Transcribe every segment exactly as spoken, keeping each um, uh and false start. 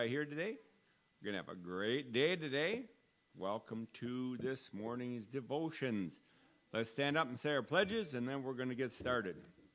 Here today. We're going to have a great day today. Welcome to this morning's devotions. Let's stand up and say our pledges, and then we're going to get started.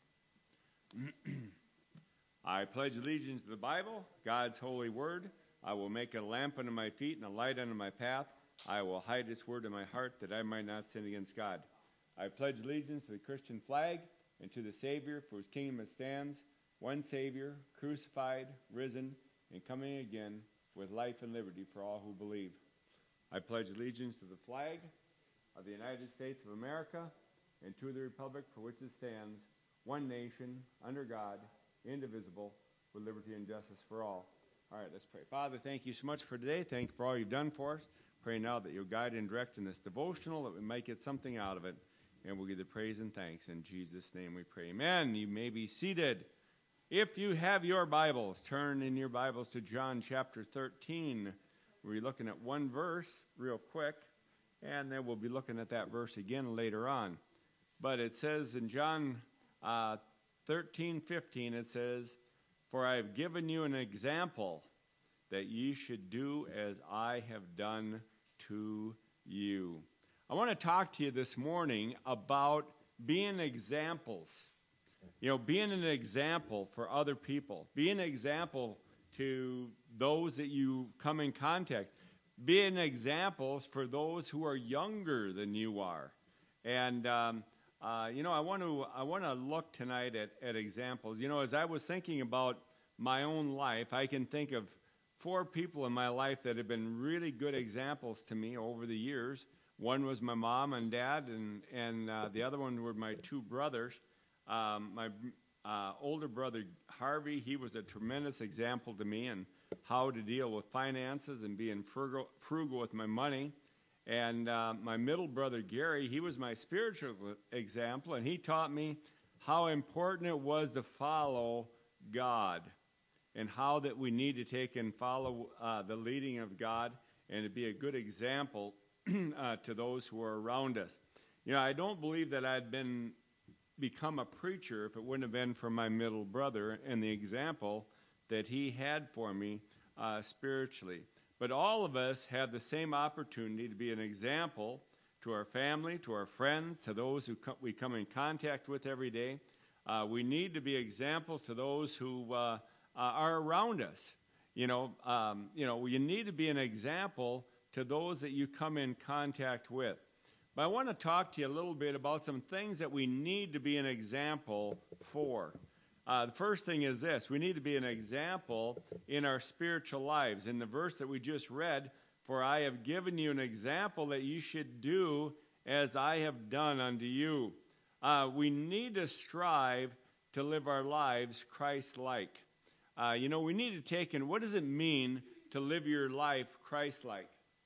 I pledge allegiance to the Bible, God's holy word. I will make a lamp unto my feet and a light unto my path. I will hide this word in my heart that I might not sin against God. I pledge allegiance to the Christian flag and to the Savior for whose kingdom it stands, one Savior, crucified, risen, and coming again with life and liberty for all who believe. I pledge allegiance to the flag of the United States of America and to the republic for which it stands, one nation, under God, indivisible, with liberty and justice for all. All right, let's pray. Father, thank you so much for today. Thank you for all you've done for us. Pray now that you'll guide and direct in this devotional, that we might get something out of it, and we'll give you praise and thanks. In Jesus' name we pray. Amen. You may be seated. If you have your Bibles, turn in your Bibles to John chapter thirteen. We're looking at one verse real quick, and then we'll be looking at that verse again later on. But it says in John uh, thirteen fifteen, it says, "For I have given you an example that ye should do as I have done to you." I want to talk to you this morning about being examples. You know, being an example for other people, being an example to those that you come in contact, being examples for those who are younger than you are. And, um, uh, you know, I want to I want to look tonight at, at examples. You know, as I was thinking about my own life, I can think of four people in my life that have been really good examples to me over the years. One was my mom and dad, and, and uh, the other one were my two brothers. Um, my uh, older brother, Harvey, he was a tremendous example to me in how to deal with finances and being frugal, frugal with my money. And uh, my middle brother, Gary, he was my spiritual example, and he taught me how important it was to follow God and how that we need to take and follow uh, the leading of God and to be a good example uh, to those who are around us. You know, I don't believe that I'd been become a preacher if it wouldn't have been for my middle brother and the example that he had for me uh, spiritually. But all of us have the same opportunity to be an example to our family, to our friends, to those who co- we come in contact with every day. Uh, we need to be examples to those who uh, uh, are around us. You know, um, you know, you need to be an example to those that you come in contact with. But I want to talk to you a little bit about some things that we need to be an example for. Uh, the first thing is this: we need to be an example in our spiritual lives. In the verse that we just read, "For I have given you an example that you should do as I have done unto you." Uh, we need to strive to live our lives Christ-like. Uh, you know, we need to take in, what does it mean to live your life Christ-like?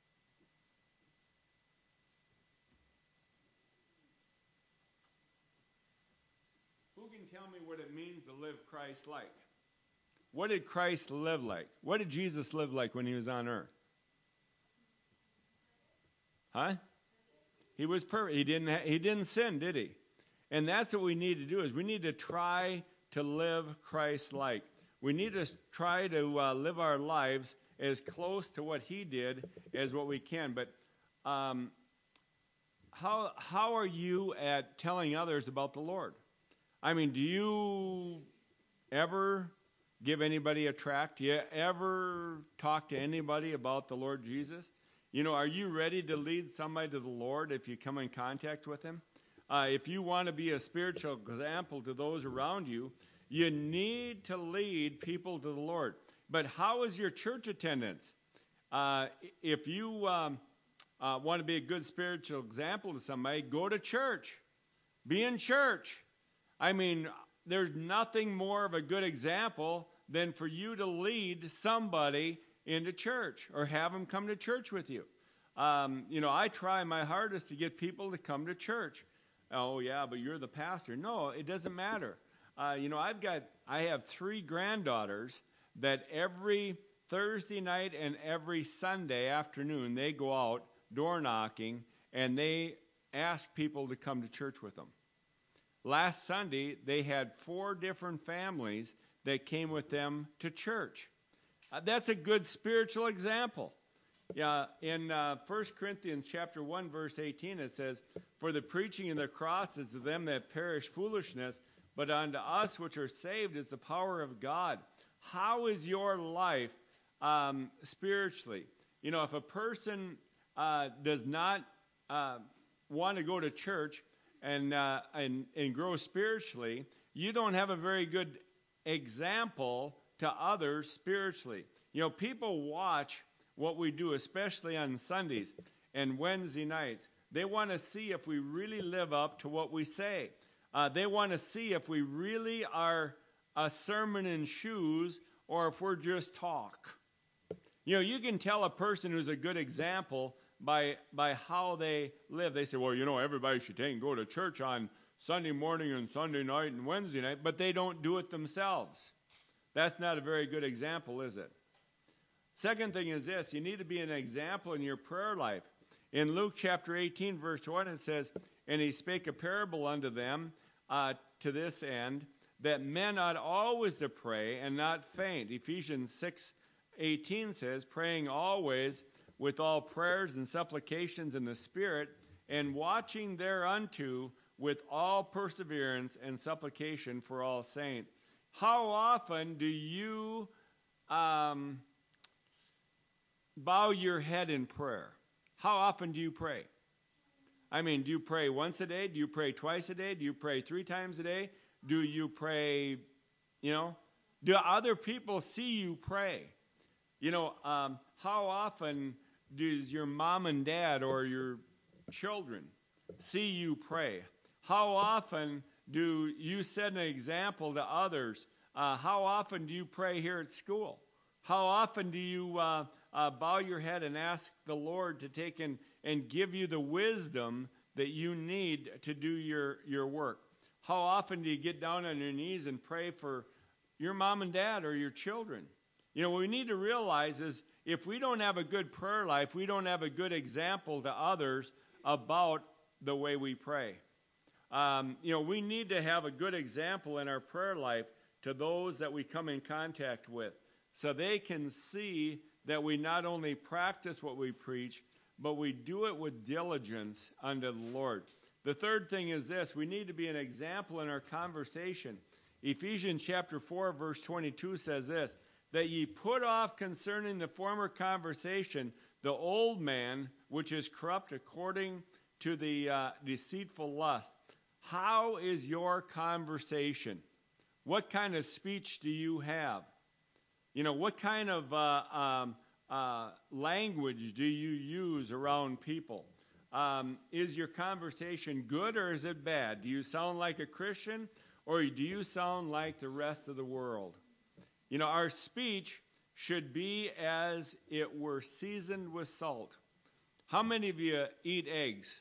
Tell me what it means to live Christ-like. What did Christ live like? What did Jesus live like when he was on earth? Huh? He was perfect. He didn't, ha- he didn't sin, did he? And that's what we need to do, is we need to try to live Christ-like. We need to try to uh, live our lives as close to what he did as what we can. But um, how how are you at telling others about the Lord? I mean, do you ever give anybody a tract? Do you ever talk to anybody about the Lord Jesus? You know, are you ready to lead somebody to the Lord if you come in contact with him? Uh, if you want to be a spiritual example to those around you, you need to lead people to the Lord. But how is your church attendance? Uh, if you um, uh, want to be a good spiritual example to somebody, go to church. Be in church. I mean, there's nothing more of a good example than for you to lead somebody into church or have them come to church with you. Um, you know, I try my hardest to get people to come to church. Oh, yeah, but you're the pastor. No, it doesn't matter. Uh, you know, I've got, I have three granddaughters that every Thursday night and every Sunday afternoon, they go out door knocking and they ask people to come to church with them. Last Sunday, they had four different families that came with them to church. Uh, that's a good spiritual example. Yeah, in uh, First Corinthians chapter one, verse eighteen, it says, "For the preaching of the cross is to them that perish foolishness, but unto us which are saved is the power of God." How is your life um, spiritually? You know, if a person uh, does not uh, want to go to church and, uh, and and grow spiritually, you don't have a very good example to others spiritually. You know, people watch what we do, especially on Sundays and Wednesday nights. They want to see if we really live up to what we say. Uh, they want to see if we really are a sermon in shoes or if we're just talk. You know, you can tell a person who's a good example by by how they live. They say, well, you know, everybody should take and go to church on Sunday morning and Sunday night and Wednesday night, but they don't do it themselves. That's not a very good example, is it? Second thing is this: you need to be an example in your prayer life. In Luke chapter eighteen, verse one, it says, "And he spake a parable unto them uh, to this end, that men ought always to pray and not faint." Ephesians six eighteen says, "Praying always with all prayers and supplications in the Spirit, and watching thereunto with all perseverance and supplication for all saints." How often do you um, bow your head in prayer? How often do you pray? I mean, do you pray once a day? Do you pray twice a day? Do you pray three times a day? Do you pray, you know? Do other people see you pray? You know, um, how often does your mom and dad or your children see you pray? How often do you set an example to others? Uh, how often do you pray here at school? How often do you uh, uh, bow your head and ask the Lord to take and, and give you the wisdom that you need to do your, your work? How often do you get down on your knees and pray for your mom and dad or your children? You know, what we need to realize is if we don't have a good prayer life, we don't have a good example to others about the way we pray. Um, you know, we need to have a good example in our prayer life to those that we come in contact with, so they can see that we not only practice what we preach, but we do it with diligence unto the Lord. The third thing is this: we need to be an example in our conversation. Ephesians chapter four, verse twenty-two says this, "That ye put off concerning the former conversation the old man, which is corrupt according to the uh, deceitful lust." How is your conversation? What kind of speech do you have? You know, what kind of uh, um, uh, language do you use around people? Um, is your conversation good or is it bad? Do you sound like a Christian or do you sound like the rest of the world? You know, our speech should be as it were seasoned with salt. How many of you eat eggs?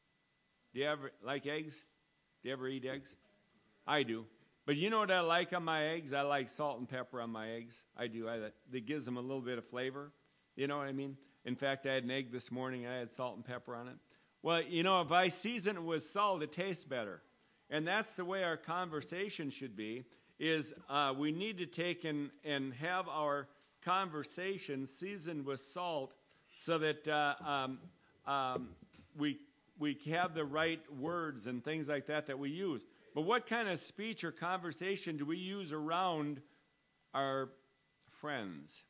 Do you ever like eggs? Do you ever eat eggs? I do. But you know what I like on my eggs? I like salt and pepper on my eggs. I do. I, it gives them a little bit of flavor. You know what I mean? In fact, I had an egg this morning. I had salt and pepper on it. Well, you know, if I season it with salt, it tastes better. And that's the way our conversation should be, is uh, we need to take and, and have our conversation seasoned with salt so that uh, um, um, we, we have the right words and things like that that we use. But what kind of speech or conversation do we use around our friends,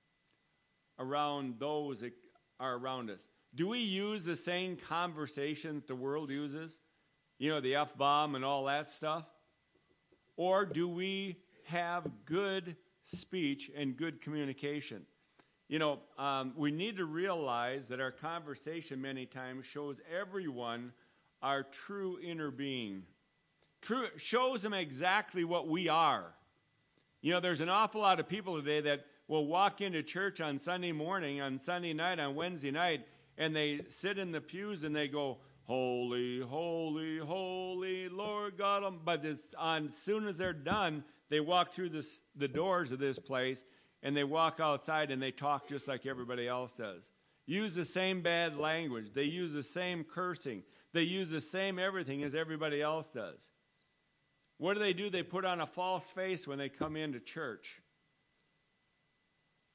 around those that are around us? Do we use the same conversation that the world uses? You know, the F-bomb and all that stuff? Or do we have good speech and good communication? You know, um, we need to realize that our conversation many times shows everyone our true inner being. True, shows them exactly what we are. You know, there's an awful lot of people today that will walk into church on Sunday morning, on Sunday night, on Wednesday night, and they sit in the pews and they go, "Holy, holy, holy, Lord God." But this, on, as soon as they're done, they walk through this, the doors of this place, and they walk outside and they talk just like everybody else does. Use the same bad language. They use the same cursing. They use the same everything as everybody else does. What do they do? They put on a false face when they come into church.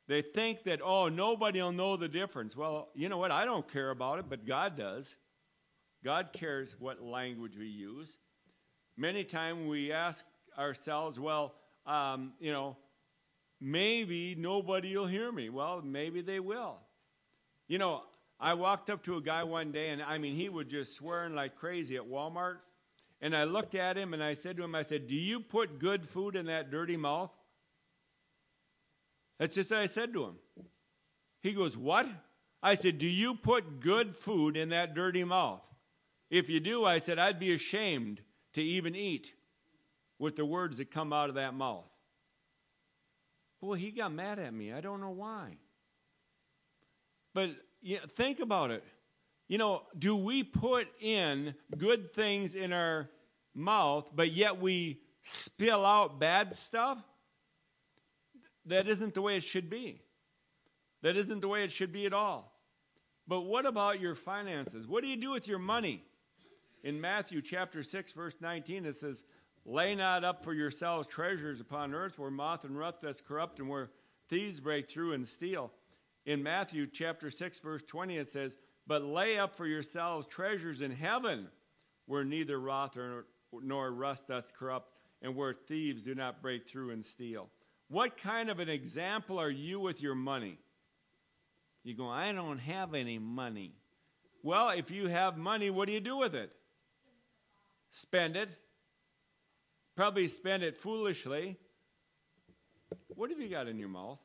They think that, oh, nobody will know the difference. Well, you know what? I don't care about it, but God does. God cares what language we use. Many times we ask ourselves, well, um, you know, maybe nobody will hear me. Well, maybe they will. You know, I walked up to a guy one day, and I mean, he was just swearing like crazy at Walmart. And I looked at him, and I said to him, I said, do you put good food in that dirty mouth? That's just what I said to him. He goes, what? I said, do you put good food in that dirty mouth? If you do, I said, I'd be ashamed to even eat with the words that come out of that mouth. Boy, he got mad at me. I don't know why. But you know, think about it. You know, do we put in good things in our mouth, but yet we spill out bad stuff? That isn't the way it should be. That isn't the way it should be at all. But what about your finances? What do you do with your money? In Matthew chapter six, verse nineteen, it says, lay not up for yourselves treasures upon earth where moth and rust does corrupt and where thieves break through and steal. In Matthew chapter six, verse twenty, it says, but lay up for yourselves treasures in heaven where neither moth nor rust doth corrupt and where thieves do not break through and steal. What kind of an example are you with your money? You go, I don't have any money. Well, if you have money, what do you do with it? Spend it. Probably spend it foolishly. What have you got in your mouth?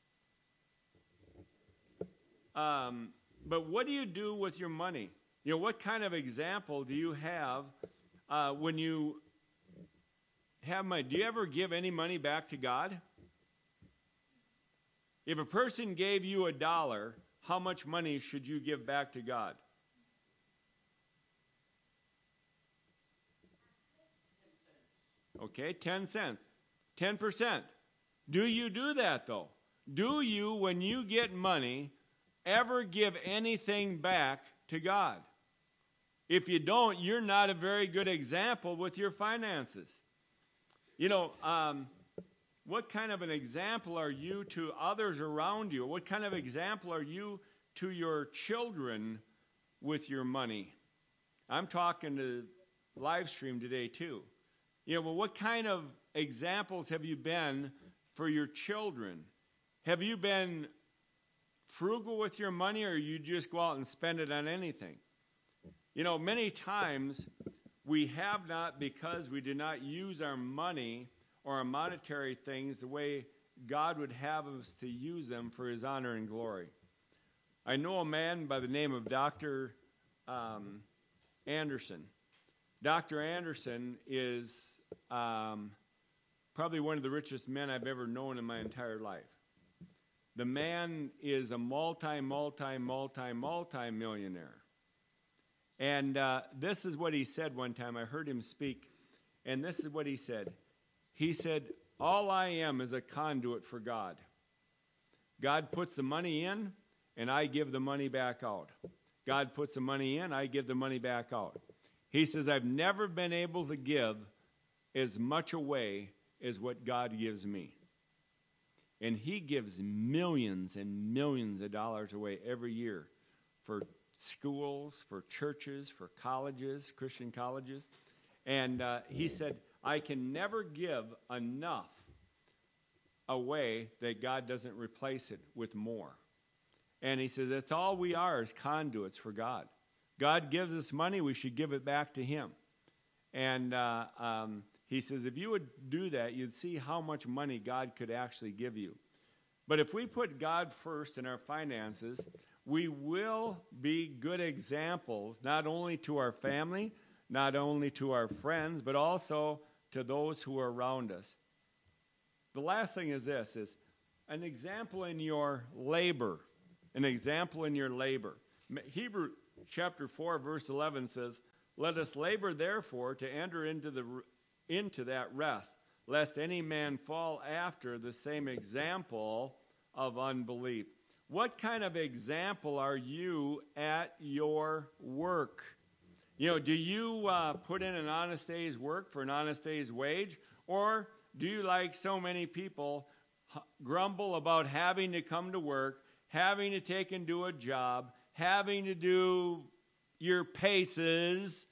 Um, but what do you do with your money? You know, what kind of example do you have uh, when you have money? Do you ever give any money back to God? If a person gave you a dollar, how much money should you give back to God? Okay, ten cents. ten percent. Do you do that, though? Do you, when you get money, ever give anything back to God? If you don't, you're not a very good example with your finances. You know, um, what kind of an example are you to others around you? What kind of example are you to your children with your money? I'm talking to live stream today, too. You know, well, what kind of examples have you been for your children? Have you been frugal with your money, or you just go out and spend it on anything? You know, many times we have not because we do not use our money or our monetary things the way God would have us to use them for his honor and glory. I know a man by the name of Doctor Um, Anderson. Doctor Anderson is um, probably one of the richest men I've ever known in my entire life. The man is a multi, multi, multi, multi-millionaire. And uh, this is what he said one time. I heard him speak, and this is what he said. He said, all I am is a conduit for God. God puts the money in, and I give the money back out. God puts the money in, I give the money back out. He says, I've never been able to give as much away as what God gives me. And he gives millions and millions of dollars away every year for schools, for churches, for colleges, Christian colleges. And uh, he said, I can never give enough away that God doesn't replace it with more. And he says, that's all we are is conduits for God. God gives us money, we should give it back to him. And uh, um, he says, if you would do that, you'd see how much money God could actually give you. But if we put God first in our finances, we will be good examples, not only to our family, not only to our friends, but also to those who are around us. The last thing is this, is an example in your labor. An example in your labor. Hebrew chapter four, verse eleven says, let us labor therefore to enter into the into that rest, lest any man fall after the same example of unbelief. What kind of example are you at your work? You know, do you uh, put in an honest day's work for an honest day's wage? Or do you, like so many people, grumble about having to come to work, having to take and do a job, having to do your paces?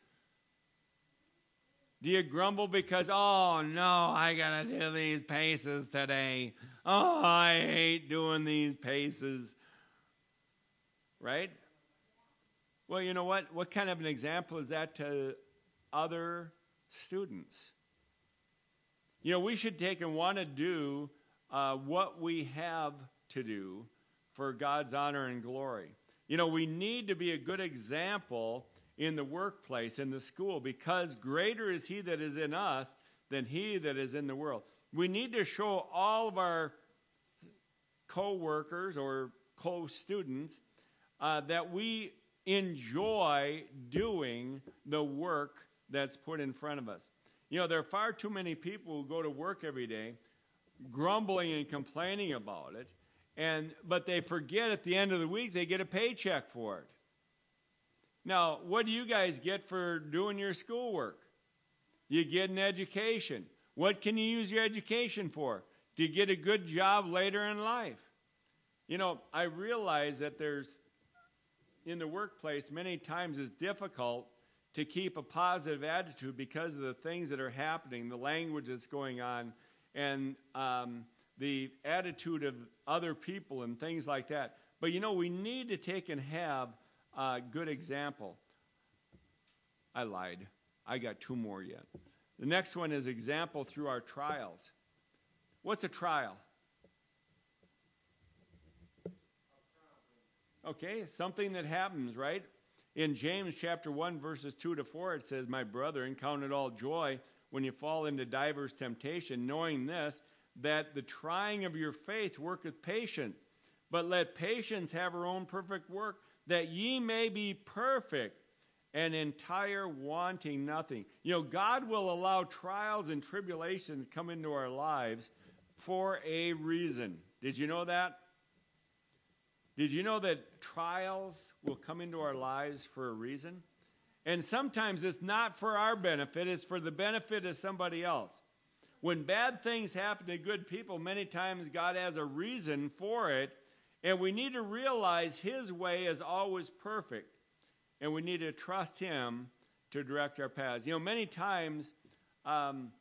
Do you grumble because, oh, no, I got to do these paces today. Oh, I hate doing these paces. Right? Well, you know what? What kind of an example is that to other students? You know, we should take and want to do uh, what we have to do for God's honor and glory. You know, we need to be a good example in the workplace, in the school, because greater is he that is in us than he that is in the world. We need to show all of our co-workers or co-students uh, that we enjoy doing the work that's put in front of us. You know, there are far too many people who go to work every day grumbling and complaining about it, and but they forget at the end of the week they get a paycheck for it. Now, what do you guys get for doing your schoolwork? You get an education. What can you use your education for? To get a good job later in life. You know, I realize that there's, in the workplace, many times it's difficult to keep a positive attitude because of the things that are happening, the language that's going on, and um, the attitude of other people and things like that. But, you know, we need to take and have a good example. I lied. I got two more yet. The next one is example through our trials. What's a trial? Okay, something that happens, right? In James chapter one, verses two to four, it says, "My brethren, count it all joy when you fall into divers temptation, knowing this, that the trying of your faith worketh patience. But let patience have her own perfect work, that ye may be perfect and entire, wanting nothing." You know, God will allow trials and tribulations come into our lives for a reason. Did you know that? Did you know that trials will come into our lives for a reason? And sometimes it's not for our benefit, it's for the benefit of somebody else. When bad things happen to good people, many times God has a reason for it, and we need to realize his way is always perfect, and we need to trust him to direct our paths. You know, many times um,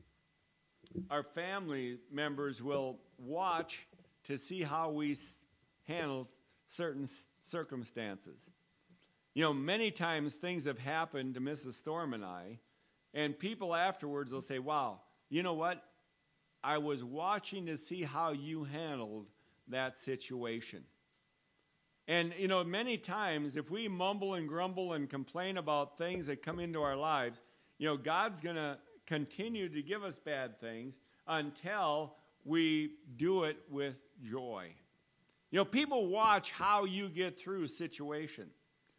our family members will watch to see how we handle certain circumstances. You know, many times things have happened to Missus Storm and I, and people afterwards will say, "Wow, you know what? I was watching to see how you handled that situation." And, you know, many times if we mumble and grumble and complain about things that come into our lives, you know, God's going to continue to give us bad things until we do it with joy. You know, people watch how you get through a situation.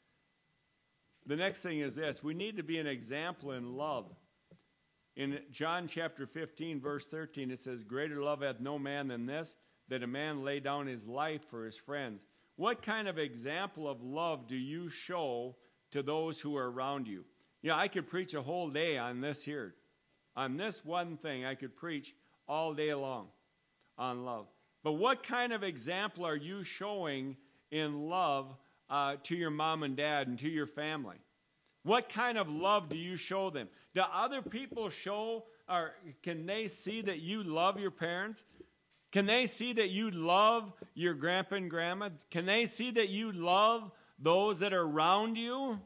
The next thing is this: we need to be an example in love. In John chapter fifteen, verse thirteen, it says, "Greater love hath no man than this, that a man lay down his life for his friends." What kind of example of love do you show to those who are around you? You know, I could preach a whole day on this here. On this one thing, I could preach all day long on love. But what kind of example are you showing in love uh, to your mom and dad and to your family? What kind of love do you show them? Do other people show, or can they see that you love your parents? Can they see that you love your grandpa and grandma? Can they see that you love those that are around you?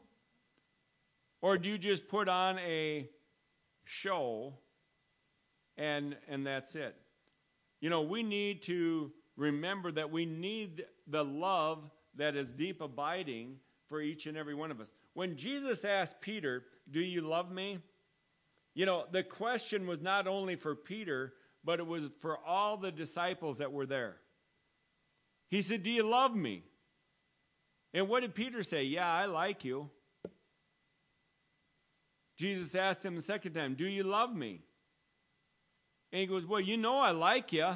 Or do you just put on a show and and that's it? You know, we need to remember that we need the love that is deep abiding for each and every one of us. When Jesus asked Peter, "Do you love me?" You know, the question was not only for Peter, but it was for all the disciples that were there. He said, "Do you love me?" And what did Peter say? "Yeah, I like you." Jesus asked him the second time, "Do you love me?" And he goes, "Well, you know I like you."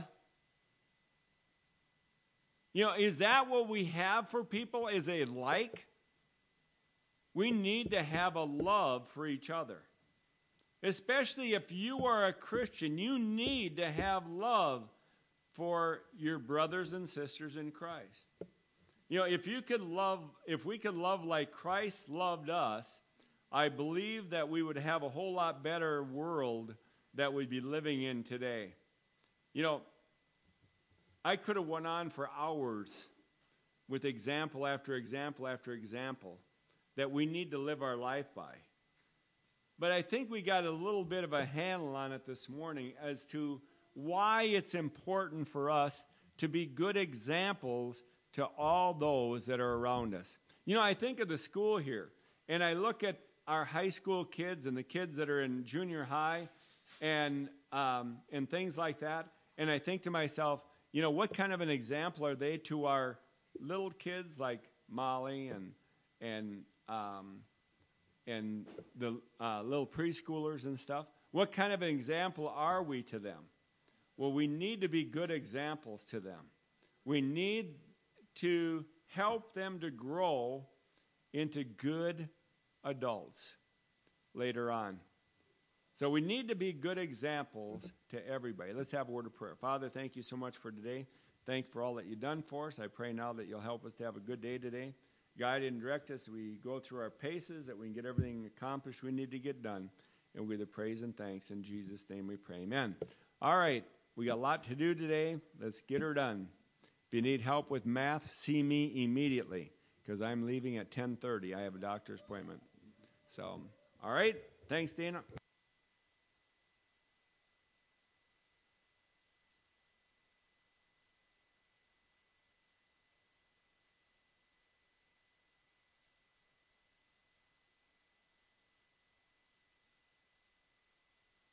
You know, is that what we have for people? Is a like? We need to have a love for each other. Especially if you are a Christian, you need to have love for your brothers and sisters in Christ. You know, if you could love, if we could love like Christ loved us, I believe that we would have a whole lot better world that we'd be living in today. You know, I could have went on for hours with example after example after example that we need to live our life by. But I think we got a little bit of a handle on it this morning as to why it's important for us to be good examples to all those that are around us. You know, I think of the school here, and I look at our high school kids and the kids that are in junior high and um, and things like that, and I think to myself, you know, what kind of an example are they to our little kids like Molly and and um, and the uh, little preschoolers and stuff? What kind of an example are we to them? Well, we need to be good examples to them. We need to help them to grow into good adults later on. So we need to be good examples to everybody. Let's have a word of prayer. Father, thank you so much for today. Thank you for all that you've done for us. I pray now that you'll help us to have a good day today. Guide and direct us as we go through our paces, that we can get everything accomplished we need to get done. And we give the praise and thanks. In Jesus' name we pray. Amen. All right. We got a lot to do today. Let's get her done. If you need help with math, see me immediately, because I'm leaving at ten thirty. I have a doctor's appointment. So, all right. Thanks, Dana.